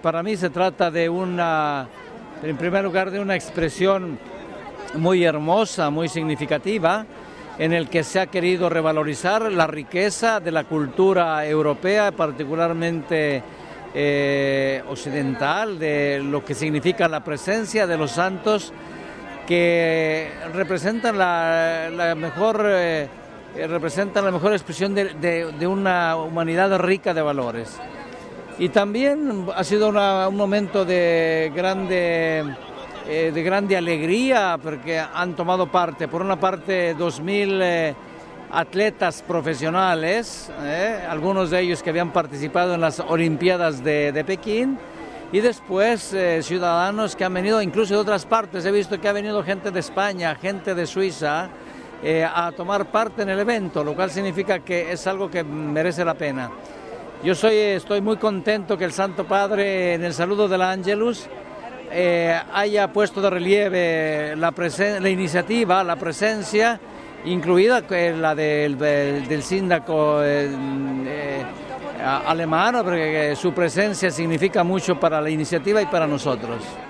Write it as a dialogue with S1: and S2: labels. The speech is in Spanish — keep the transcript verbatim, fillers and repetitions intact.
S1: para mí se trata de una, en primer lugar, de una expresión muy hermosa, muy significativa, en el que se ha querido revalorizar la riqueza de la cultura europea, particularmente eh, occidental, de lo que significa la presencia de los santos que representan la, la mejor eh, representan la mejor expresión de, de, de una humanidad rica de valores. Y también ha sido una, un momento de grande eh, de grande alegría, porque han tomado parte, por una parte, dos mil eh, atletas profesionales, eh, algunos de ellos que habían participado en las Olimpiadas de, de Pekín, y después eh, ciudadanos que han venido incluso de otras partes. He visto que ha venido gente de España, gente de Suiza, eh, a tomar parte en el evento, lo cual significa que es algo que merece la pena. Yo soy, estoy muy contento que el Santo Padre, en el saludo del Angelus, eh, haya puesto de relieve la, presen- la iniciativa, la presencia, incluida la del, del, del síndaco eh, eh, alemán, porque su presencia significa mucho para la iniciativa y para nosotros.